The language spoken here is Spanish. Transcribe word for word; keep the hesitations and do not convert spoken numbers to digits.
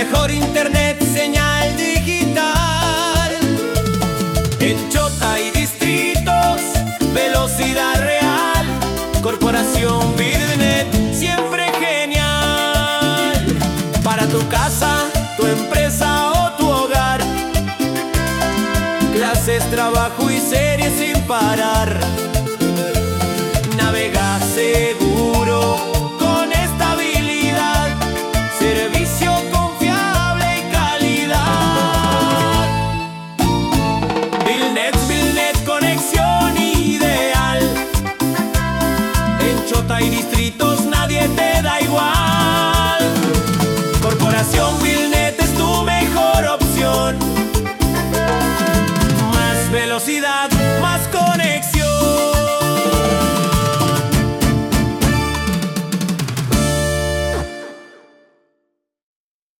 mejor internet, señal digital. En Chota y distritos, velocidad real. Corporación Vidnet, siempre genial. Para tu casa, tu empresa o tu hogar. Clases, trabajo y series sin parar. Navega seguro, con estabilidad. Servicio confiable y calidad. Vilnet, Vilnet, conexión ideal. En Chota y distritos nadie te da igual.